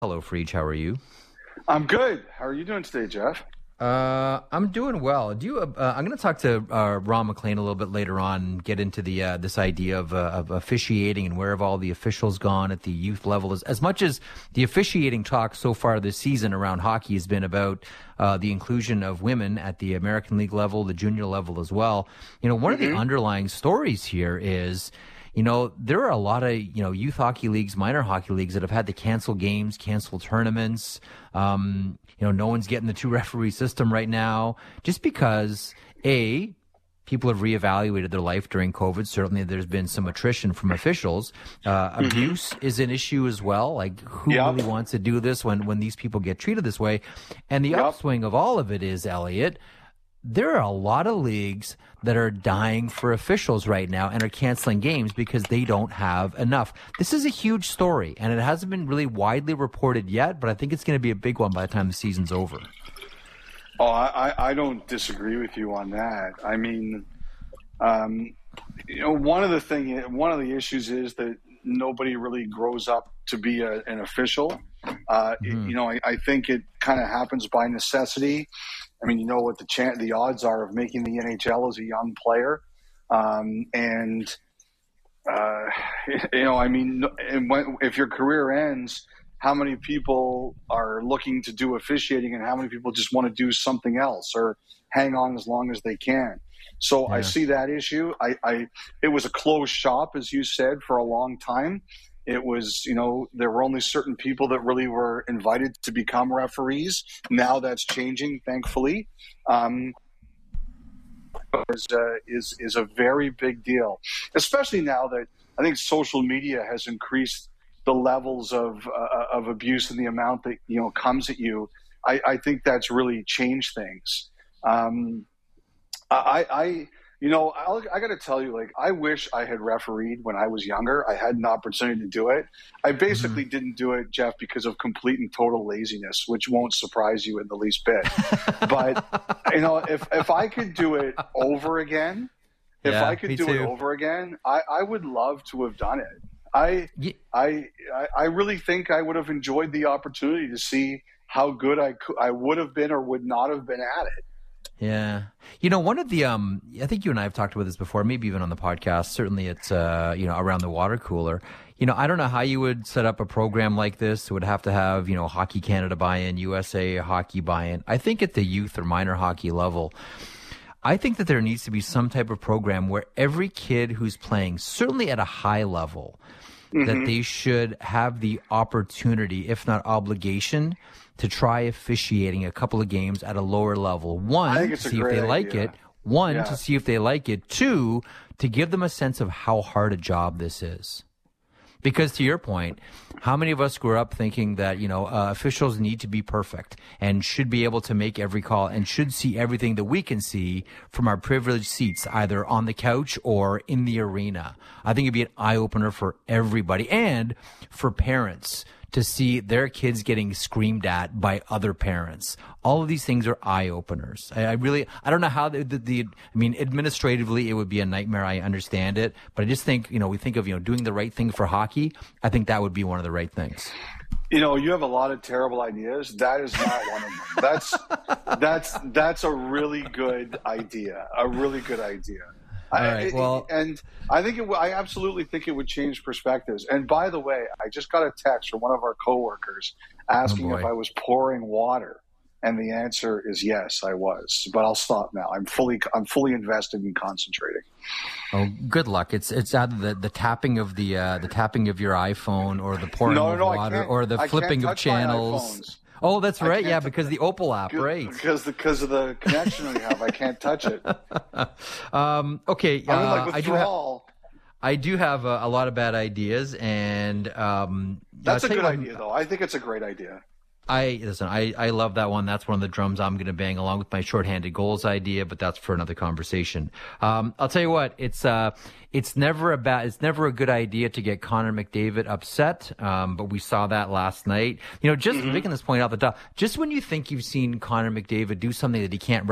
Hello, Freach. How are you? I'm good. How are you doing today, Jeff? I'm doing well. I'm going to talk to Ron MacLean a little bit later on and get into the this idea of officiating and where have all the officials gone at the youth level. As much as the officiating talk so far this season around hockey has been about the inclusion of women at the American League level, the junior level as well. One of the underlying stories here is, there are a lot of, youth hockey leagues, minor hockey leagues that have had to cancel games, cancel tournaments. No one's getting the two-referee system right now just because, people have reevaluated their life during COVID. Certainly there's been some attrition from officials. Abuse is an issue as well. Like, who really wants to do this when these people get treated this way? And the upswing of all of it is, Elliot, there are a lot of leagues that are dying for officials right now and are canceling games because they don't have enough. This is a huge story, and it hasn't been really widely reported yet, but I think it's going to be a big one by the time the season's over. Oh, I don't disagree with you on that. I mean, one of the issues is that nobody really grows up to be an official. I think it kind of happens by necessity. I mean, what the odds are of making the NHL as a young player. If your career ends, how many people are looking to do officiating and how many people just want to do something else or hang on as long as they can? So I see that issue. It was a closed shop, as you said, for a long time. It was, there were only certain people that really were invited to become referees. Now that's changing, thankfully. Is a very big deal, especially now that I think social media has increased the levels of abuse and the amount that comes at you. I think that's really changed things. I got to tell you, I wish I had refereed when I was younger. I had an opportunity to do it. I basically didn't do it, Jeff, because of complete and total laziness, which won't surprise you in the least bit. But, if I could do it over again, I would love to have done it. I really think I would have enjoyed the opportunity to see how good I would have been or would not have been at it. Yeah. One of the, I think you and I have talked about this before, maybe even on the podcast. Certainly it's, around the water cooler. I don't know how you would set up a program like this. It would have to have, Hockey Canada buy-in, USA Hockey buy-in. I think at the youth or minor hockey level, I think that there needs to be some type of program where every kid who's playing, certainly at a high level, that they should have the opportunity, if not obligation, to try officiating a couple of games at a lower level. One, to see if they like it. To see if they like it. Two, to give them a sense of how hard a job this is. Because to your point, how many of us grew up thinking that, officials need to be perfect and should be able to make every call and should see everything that we can see from our privileged seats, either on the couch or in the arena? I think it'd be an eye-opener for everybody and for parents to see their kids getting screamed at by other parents. All of these things are eye-openers. I don't know how administratively it would be a nightmare. I understand it. But I just think, we think of, doing the right thing for hockey. I think that would be one of the right things. You have a lot of terrible ideas. That is not one of them. That's a really good idea. A really good idea. All right, I absolutely think it would change perspectives. And by the way, I just got a text from one of our coworkers asking if I was pouring water, and the answer is yes, I was. But I'll stop now. I'm fully invested in concentrating. Oh, good luck. It's either the tapping of the tapping of your iPhone or the pouring of water or the flipping of channels. Oh, that's right. Yeah, because the Opal app, right? Because of the connection we have, I can't touch it. Okay, I do have a lot of bad ideas, and that's a good idea, though. I think it's a great idea. I love that one. That's one of the drums I'm going to bang along with my shorthanded goals idea, but that's for another conversation. I'll tell you what, it's never a good idea to get Connor McDavid upset. But we saw that last night. Making this point out the top, just when you think you've seen Connor McDavid do something that he can't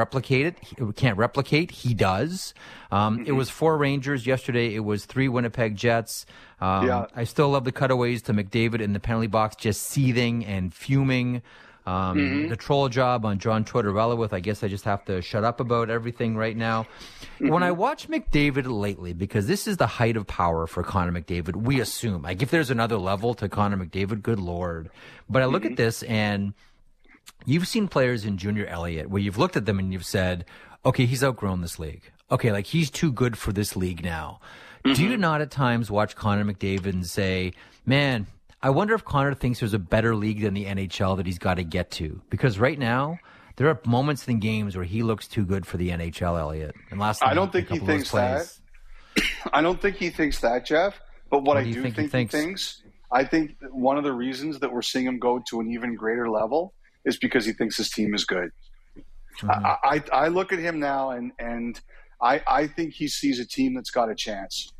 replicate, he does. It was 4 Rangers yesterday. It was 3 Winnipeg Jets. I still love the cutaways to McDavid in the penalty box, just seething and fuming. The troll job on John Tortorella with, I guess I just have to shut up about everything right now. When I watch McDavid lately, because this is the height of power for Connor McDavid, we assume. Like, if there's another level to Connor McDavid, good Lord. But I look at this, and you've seen players in Junior Elliott where you've looked at them and you've said, okay, he's outgrown this league. Okay, like, he's too good for this league now. Do you not at times watch Connor McDavid and say, man, I wonder if Connor thinks there's a better league than the NHL that he's got to get to? Because right now, there are moments in games where he looks too good for the NHL, Elliot. And I don't think he thinks that. I don't think he thinks that, Jeff. But what I do think he thinks, I think one of the reasons that we're seeing him go to an even greater level is because he thinks his team is good. I look at him now, and I think he sees a team that's got a chance.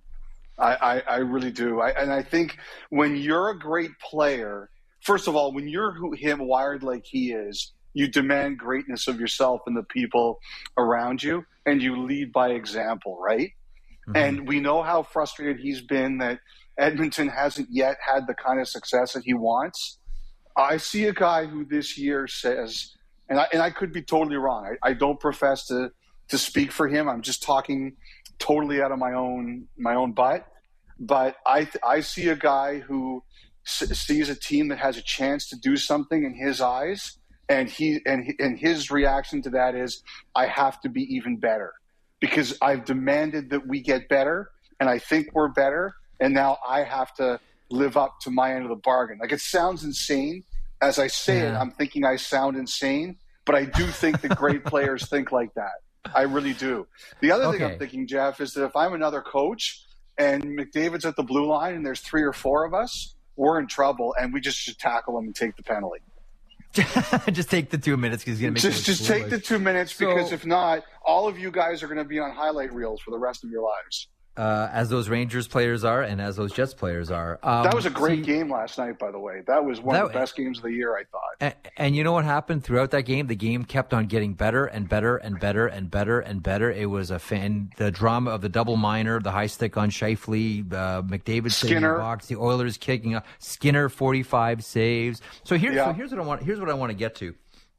I really do. And I think when you're a great player, first of all, when you're him wired like he is, you demand greatness of yourself and the people around you, and you lead by example, right? And we know how frustrated he's been that Edmonton hasn't yet had the kind of success that he wants. I see a guy who this year says, and I could be totally wrong. I don't profess to speak for him. I'm just talking totally out of my own butt. But I see a guy who sees a team that has a chance to do something in his eyes, and his reaction to that is, I have to be even better because I've demanded that we get better, and I think we're better, and now I have to live up to my end of the bargain. Like, it sounds insane. As I say it, I'm thinking I sound insane, but I do think that great players think like that. I really do. The other thing I'm thinking, Jeff, is that if I'm another coach and McDavid's at the blue line and there's 3 or 4 of us, we're in trouble, and we just should tackle him and take the penalty. Just take the 2 minutes because he's going to make just take the 2 minutes, because if not, all of you guys are going to be on highlight reels for the rest of your lives. As those Rangers players are, and as those Jets players are. That was a great game last night, by the way. That was one of the best games of the year, I thought. And you know what happened throughout that game? The game kept on getting better and better and better and better and better. It was the drama of the double minor, the high stick on Scheifele, McDavid sitting in the box, the Oilers kicking up, Skinner 45 saves. So here's what I want to get to.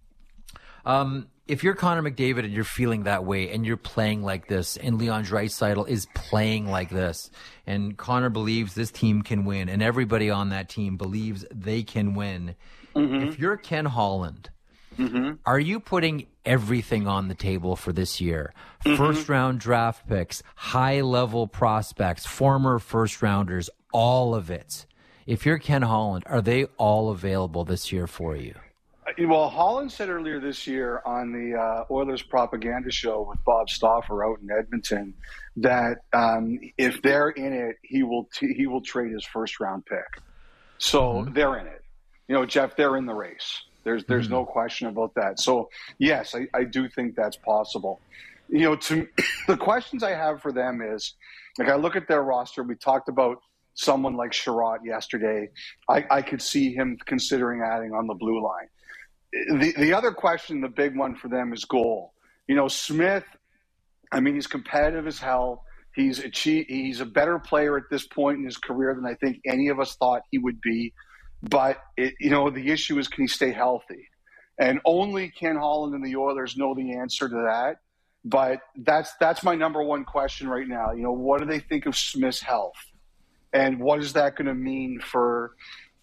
If you're Connor McDavid and you're feeling that way and you're playing like this, and Leon Draisaitl is playing like this, and Connor believes this team can win, and everybody on that team believes they can win. If you're Ken Holland, are you putting everything on the table for this year? First-round draft picks, high-level prospects, former first-rounders, all of it. If you're Ken Holland, are they all available this year for you? Well, Holland said earlier this year on the Oilers propaganda show with Bob Stauffer out in Edmonton that if they're in it, he will trade his first round pick. So they're in it. You know, Jeff, they're in the race. There's no question about that. So yes, I do think that's possible. You know, the questions I have for them is, like, I look at their roster. We talked about someone like Sherratt yesterday. I could see him considering adding on the blue line. The other question, the big one for them, is goal. You know, Smith, I mean, he's competitive as hell. He's a better player at this point in his career than I think any of us thought he would be. But, the issue is, can he stay healthy? And only Ken Holland and the Oilers know the answer to that. But that's my number one question right now. You know, what do they think of Smith's health? And what is that going to mean for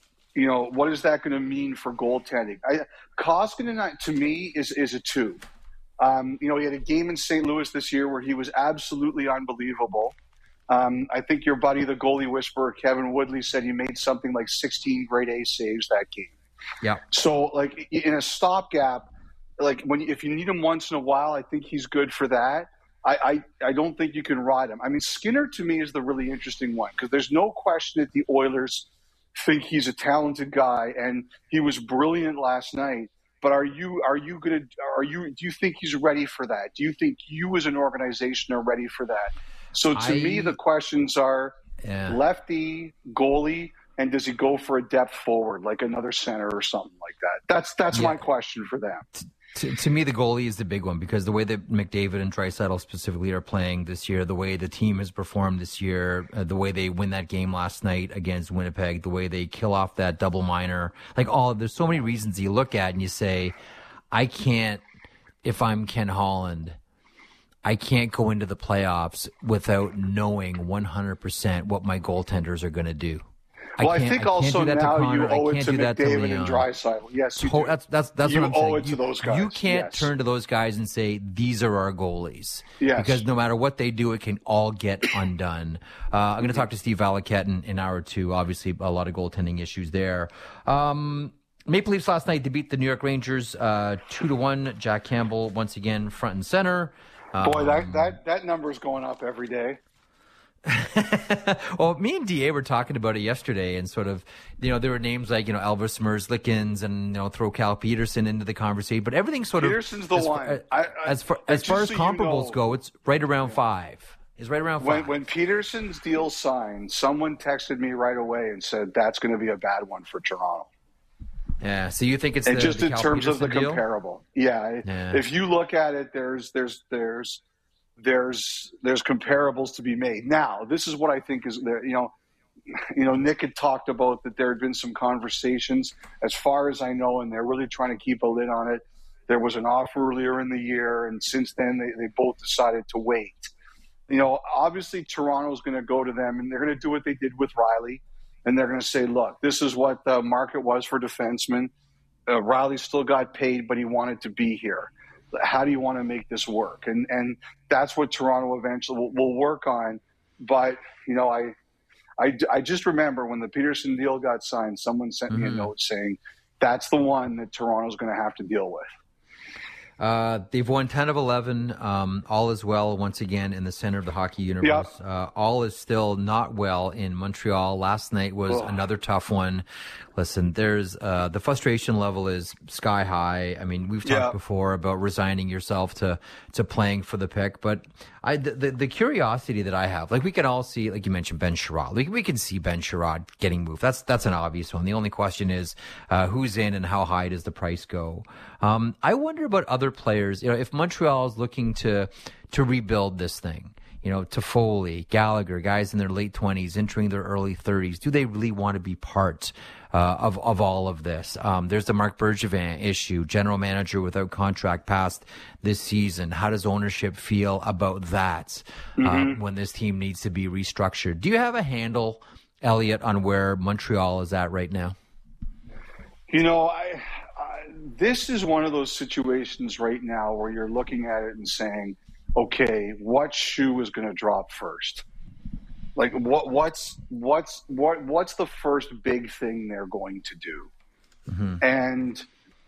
goaltending? Koskinen, to me, is a 2. He had a game in St. Louis this year where he was absolutely unbelievable. I think your buddy, the goalie whisperer, Kevin Woodley, said he made something like 16 grade A saves that game. Yeah. So, like, in a stopgap, like, if you need him once in a while, I think he's good for that. I don't think you can ride him. I mean, Skinner, to me, is the really interesting one, because there's no question that the Oilers think he's a talented guy, and he was brilliant last night. But do you think he's ready for that? Do you think you as an organization are ready for that? So to me, the questions are lefty, goalie, and does he go for a depth forward, like another center or something like that? That's my question for them. To me, the goalie is the big one because the way that McDavid and Draisaitl specifically are playing this year, the way the team has performed this year, the way they win that game last night against Winnipeg, the way they kill off that double minor, there's so many reasons you look at and you say, I can't, if I'm Ken Holland, I can't go into the playoffs without knowing 100% what my goaltenders are going to do. Well, I think also now you owe it to McDavid and Draisaitl. Yes, you do. That's what I'm saying. You owe it to those guys. You can't turn to those guys and say, these are our goalies. Yes. Because no matter what they do, it can all get undone. I'm going to talk to Steve Valiquette in hour two. Obviously, a lot of goaltending issues there. Maple Leafs last night, they beat the New York Rangers 2-1. Jack Campbell, once again, front and center. Boy, that number is going up every day. Well, me and DA were talking about it yesterday, and sort of, there were names like, Elvis Merzlikins and, throw Cal Peterson into the conversation, but everything sort of. Peterson's the one. As far as comparables go, it's right around 5. It's right around 5. When Peterson's deal signed, someone texted me right away and said that's going to be a bad one for Toronto. Yeah. So you think it's just in Cal terms Peterson of the deal? comparable? Yeah. If you look at it, there's comparables to be made. Now, this is what I think is there. Nick had talked about that there had been some conversations, as far as I know, and they're really trying to keep a lid on it. There was an offer earlier in the year, and since then they both decided to wait. Obviously Toronto's going to go to them, and they're going to do what they did with Riley, and they're going to say, look, this is what the market was for defensemen. Riley still got paid, but he wanted to be here. How do you want to make this work? And that's what Toronto eventually will work on. But, I just remember when the Peterson deal got signed, someone sent me a note saying that's the one that Toronto's going to have to deal with. They've won 10 of 11. All is well once again in the center of the hockey universe. Yep. All is still not well in Montreal. Last night was another tough one. Listen, there's the frustration level is sky high. I mean, we've talked before about resigning yourself to playing for the pick, but the curiosity that I have, we can all see, like you mentioned, Ben Sherrod. We can see Ben Sherrod getting moved. That's an obvious one. The only question is who's in and how high does the price go? I wonder about other players. If Montreal is looking to rebuild this thing, Toffoli, Gallagher, guys in their late 20s, entering their early 30s, do they really want to be part of all of this? There's the Marc Bergevin issue, general manager without contract past this season. How does ownership feel about that when this team needs to be restructured? Do you have a handle, Elliot, on where Montreal is at right now? This is one of those situations right now where you're looking at it and saying, okay, what shoe is going to drop first? What's the first big thing they're going to do? And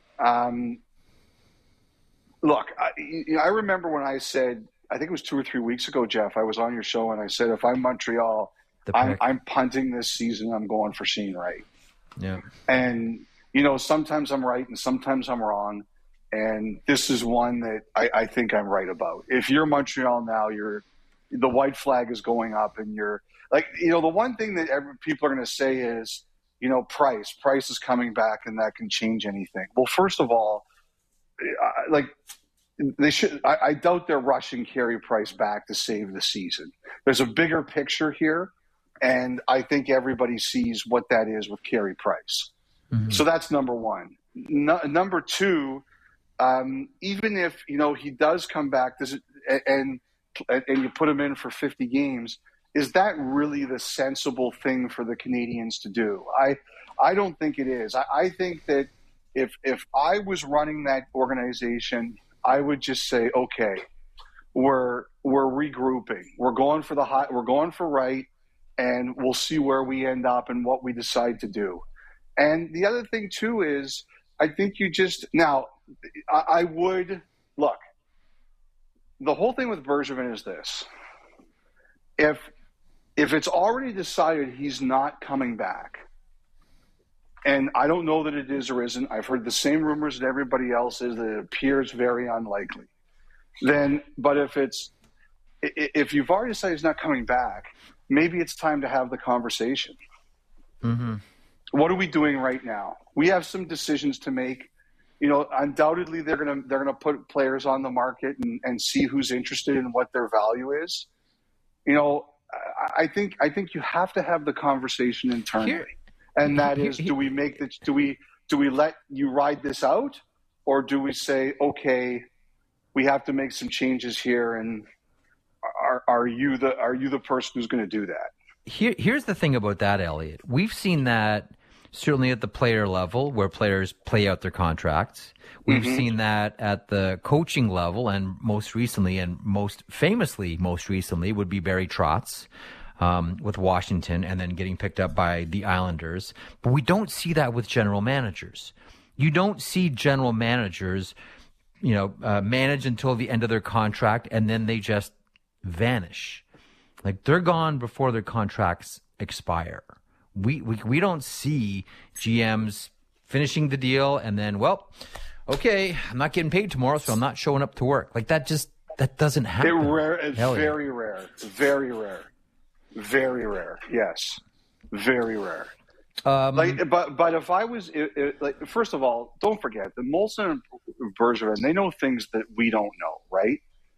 look, I remember when I said, I think it was 2 or 3 weeks ago, Jeff, I was on your show and I said, if I'm Montreal, I'm punting this season. I'm going for Shane Wright. Yeah. And sometimes I'm right and sometimes I'm wrong. And this is one that I think I'm right about. If you're Montreal now, the white flag is going up, and you're the one thing that people are going to say is, Price is coming back, and that can change anything. Well, first of all, they should. I doubt they're rushing Carey Price back to save the season. There's a bigger picture here, and I think everybody sees what that is with Carey Price. So that's number one. Number two. Even if he does come back, and you put him in for 50 games, is that really the sensible thing for the Canadians to do? I don't think it is. I think that if I was running that organization, I would just say, okay, we're regrouping. We're going for we're going for Wright, and we'll see where we end up and what we decide to do. And the other thing too is, I think I would look. The whole thing with Bergevin is this: if it's already decided he's not coming back, and I don't know that it is or isn't. I've heard the same rumors that everybody else is, that it appears very unlikely. But if you've already decided he's not coming back, maybe it's time to have the conversation. What are we doing right now? We have some decisions to make. undoubtedly they're gonna put players on the market and see who's interested in what their value is. I think you have to have the conversation internally, and that is, do we let you ride this out, or do we say, okay, we have to make some changes here, and are you the person who's going to do that? Here's the thing about that, Elliot. We've seen that certainly at the player level where players play out their contracts. We've seen that at the coaching level, and most recently would be Barry Trotz with Washington and then getting picked up by the Islanders. But we don't see that with general managers. You don't see general managers, manage until the end of their contract and then they just vanish. Like, they're gone before their contracts expire. We don't see GMs finishing the deal and then, well, okay, I'm not getting paid tomorrow, so I'm not showing up to work. Like, that doesn't happen. It's very rare. Very rare. Very rare. Yes. Very rare. But if I was first of all, don't forget that Molson and Bergevin, they know things that we don't know, right?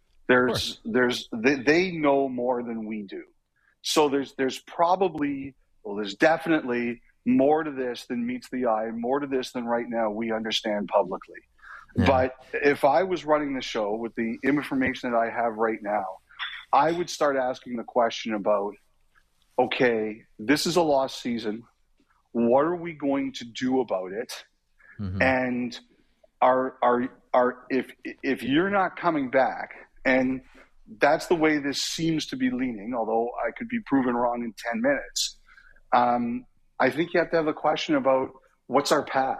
They know more than we do. So there's definitely more to this than meets the eye, more to this than right now we understand publicly. Yeah. But if I was running the show with the information that I have right now, I would start asking the question about, okay, this is a lost season. What are we going to do about it? Mm-hmm. And if you're not coming back, and that's the way this seems to be leaning, although I could be proven wrong in 10 minutes, I think you have to have a question about what's our path?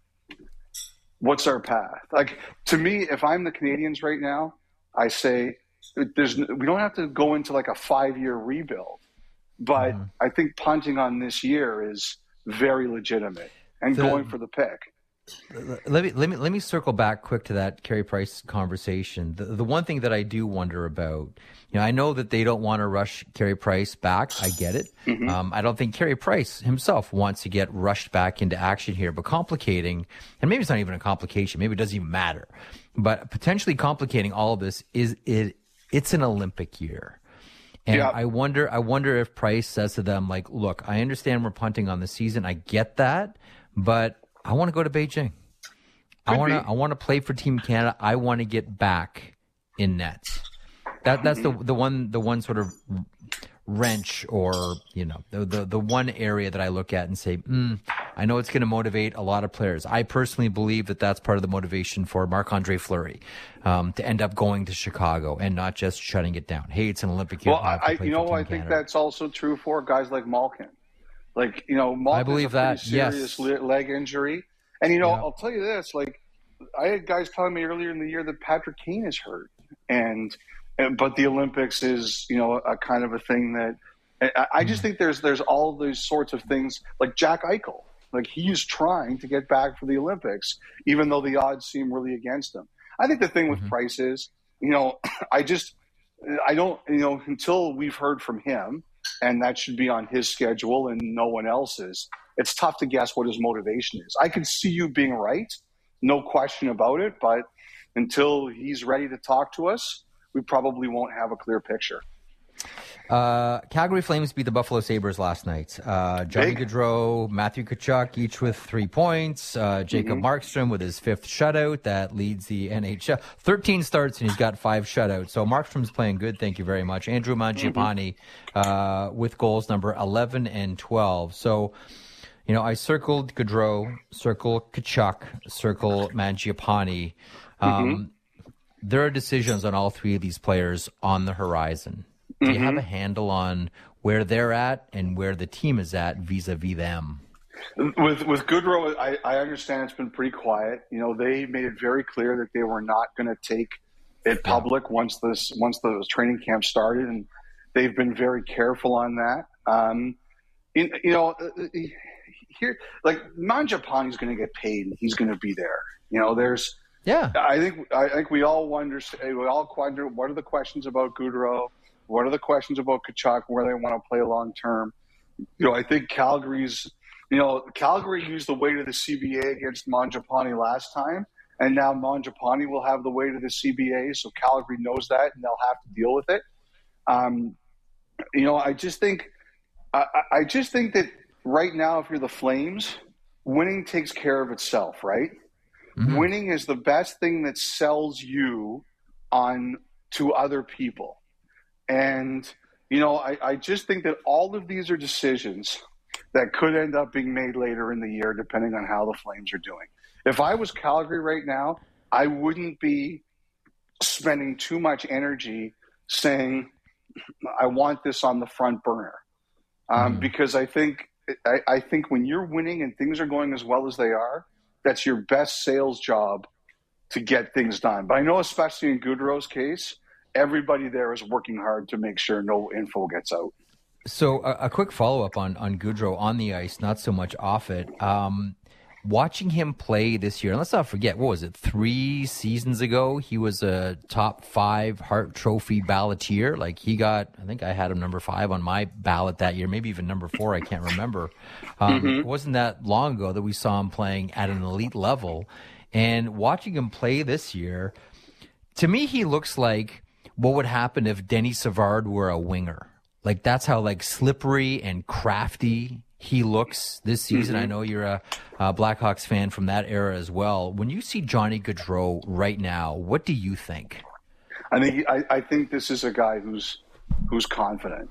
What's our path? Like, to me, if I'm the Canadians right now, I say we don't have to go into like a 5-year rebuild, but I think punting on this year is very legitimate and going for the pick. Let me circle back quick to that Carey Price conversation. The one thing that I do wonder about, I know that they don't want to rush Carey Price back. I get it. Mm-hmm. I don't think Carey Price himself wants to get rushed back into action here, but complicating, and maybe it's not even a complication, maybe it doesn't even matter, but potentially complicating all of this it's an Olympic year. And yeah. I wonder if Price says to them, like, look, I understand we're punting on the season. I get that, but I want to go to Beijing. I want to play for Team Canada. I want to get back in nets. That's the one sort of wrench, or the one area that I look at and say, I know it's going to motivate a lot of players. I personally believe that that's part of the motivation for Marc-Andre Fleury to end up going to Chicago and not just shutting it down. Hey, it's an Olympic year. Well, I think that's also true for guys like Malkin. Like, Malkin's I believe that serious leg injury. And, I'll tell you this, like, I had guys telling me earlier in the year that Patrick Kane is hurt. But the Olympics is, a kind of a thing that I just think there's all these sorts of things, like Jack Eichel. Like, he's trying to get back for the Olympics, even though the odds seem really against him. I think the thing with Price is, I don't, until we've heard from him, and that should be on his schedule and no one else's, it's tough to guess what his motivation is. I can see you being right, no question about it, but until he's ready to talk to us, we probably won't have a clear picture. Calgary Flames beat the Buffalo Sabres last night. Johnny Gaudreau, Matthew Tkachuk, each with 3 points. Jacob Markstrom with his 5th shutout. That leads the NHL. 13 starts, and he's got 5 shutouts. So Markstrom's playing good. Thank you very much. Andrew Mangiapane with goals number 11 and 12. So, I circled Gaudreau, circle Tkachuk, circle Mangiapane. There are decisions on all 3 of these players on the horizon. Do you have a handle on where they're at and where the team is at vis-a-vis them? With Gaudreau, I understand it's been pretty quiet. They made it very clear that they were not going to take it public once the training camp started, and they've been very careful on that. Here, like, Mangiapane's going to get paid, and he's going to be there. I think we all wonder what are the questions about Gaudreau. What are the questions about Tkachuk, where they want to play long term? I think Calgary used the weight of the CBA against Mangiapane last time, and now Mangiapane will have the weight of the CBA, so Calgary knows that, and they'll have to deal with it. I just think that right now, if you're the Flames, winning takes care of itself, right? Mm-hmm. Winning is the best thing that sells you on to other people. And, I just think that all of these are decisions that could end up being made later in the year, depending on how the Flames are doing. If I was Calgary right now, I wouldn't be spending too much energy saying, I want this on the front burner. Because I think when you're winning and things are going as well as they are, that's your best sales job to get things done. But I know, especially in Gaudreau's case, everybody there is working hard to make sure no info gets out. So a quick follow-up on Gaudreau on the ice, not so much off it. Watching him play this year, and let's not forget, what was it, 3 seasons ago, he was a top 5 Hart Trophy balloteer. Like, he got, I think I had him number 5 on my ballot that year, maybe even number 4, I can't remember. It wasn't that long ago that we saw him playing at an elite level. And watching him play this year, to me, he looks like what would happen if Denny Savard were a winger. Like, that's how, like, slippery and crafty he looks this season. I know you're a Blackhawks fan from that era as well. When you see Johnny Gaudreau right now, what do you think? I think this is a guy who's confident.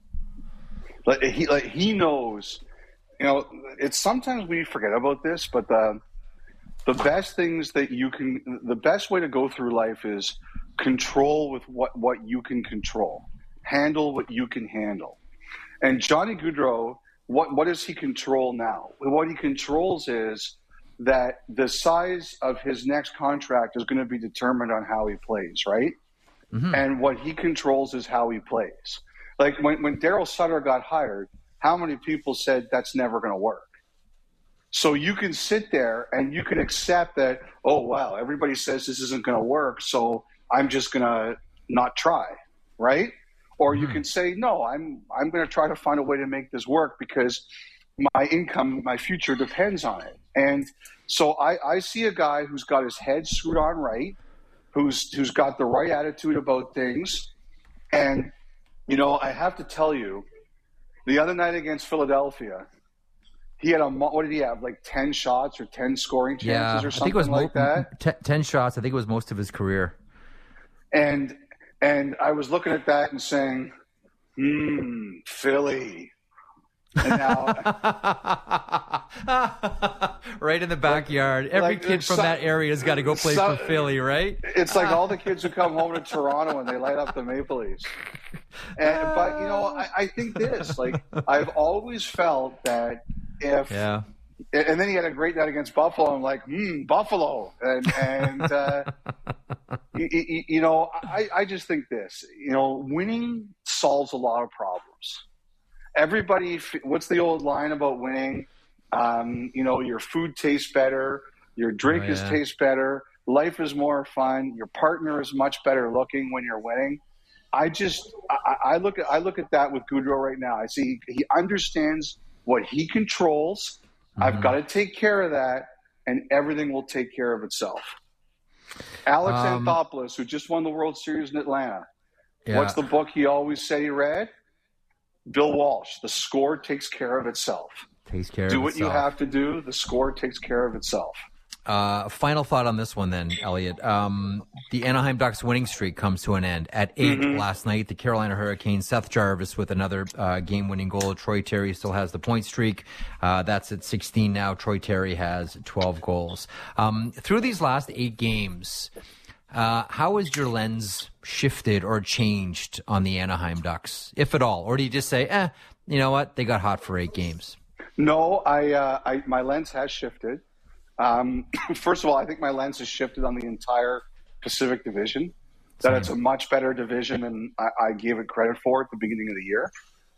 He knows. It's sometimes we forget about this, but the best things that the best way to go through life is control with what you can control, handle what you can handle. And Johnny Gaudreau, what does he control now? What he controls is that the size of his next contract is going to be determined on how he plays, right? Mm-hmm. And what he controls is how he plays. Like when Daryl Sutter got hired, how many people said that's never going to work? So you can sit there and you can accept that, oh, wow, everybody says this isn't going to work, so I'm just going to not try, right? Or you can say, no, I'm going to try to find a way to make this work because my income, my future depends on it. And so I see a guy who's got his head screwed on right, who's got the right attitude about things. And, I have to tell you, the other night against Philadelphia, he had what did he have, like 10 shots or 10 scoring chances or something like that? 10 shots. I think it was most of his career. And I was looking at that and saying, Philly. And now, right in the backyard. Every kid from that area has got to go play for Philly, right? It's like all the kids who come home to Toronto and they light up the Maple Leafs. But I think this, like, I've always felt that if, and then he had a great night against Buffalo. I'm like, Buffalo, and I just think this, winning solves a lot of problems. Everybody, what's the old line about winning? Your food tastes better, your drink tastes better, life is more fun, your partner is much better looking when you're winning. I look at that with Gaudreau right now. I see he understands what he controls. I've got to take care of that, and everything will take care of itself. Alex Anthopoulos, who just won the World Series in Atlanta, what's the book he always said he read? Bill Walsh, The Score Takes Care of Itself. Do what you have to do. The score takes care of itself. Final thought on this one then, Elliot. The Anaheim Ducks winning streak comes to an end at 8 last night. The Carolina Hurricanes, Seth Jarvis with another game-winning goal. Troy Terry still has the point streak. That's at 16 now. Troy Terry has 12 goals. Through these last 8 games, how has your lens shifted or changed on the Anaheim Ducks, if at all? Or do you just say, you know what, they got hot for 8 games? No, my lens has shifted. First of all, I think my lens has shifted on the entire Pacific Division. That it's a much better division than I gave it credit for at the beginning of the year.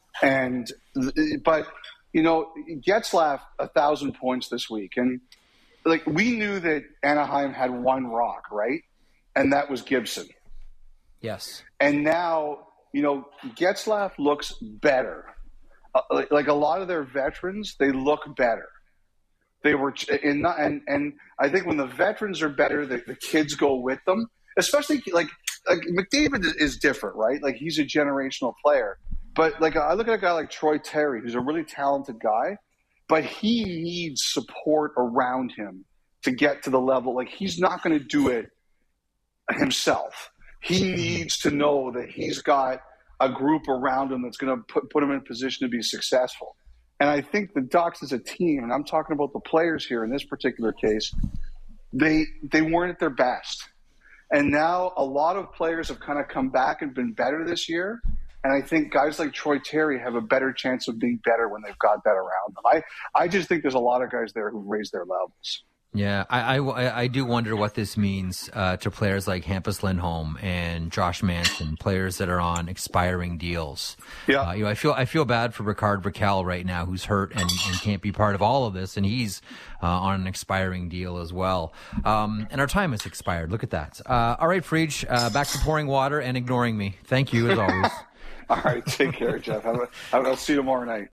But Getzlaf 1,000 points this week, and like we knew that Anaheim had one rock, right? And that was Gibson. Yes. And now Getzlaf looks better. Like a lot of their veterans, they look better. They were and I think when the veterans are better, the kids go with them. Especially like McDavid is different, right? Like he's a generational player. But like I look at a guy like Troy Terry, who's a really talented guy, but he needs support around him to get to the level. Like he's not going to do it himself. He needs to know that he's got a group around him that's going to put him in a position to be successful. And I think the Ducks as a team, and I'm talking about the players here in this particular case, they weren't at their best. And now a lot of players have kind of come back and been better this year. And I think guys like Troy Terry have a better chance of being better when they've got that around them. I just think there's a lot of guys there who've raised their levels. Yeah, I do wonder what this means to players like Hampus Lindholm and Josh Manson, players that are on expiring deals. Yeah, I feel bad for Rickard Rakell right now, who's hurt and can't be part of all of this, and he's on an expiring deal as well. And our time has expired. Look at that. All right, Friedge, back to pouring water and ignoring me. Thank you as always. All right, take care, Jeff. I'll see you tomorrow night.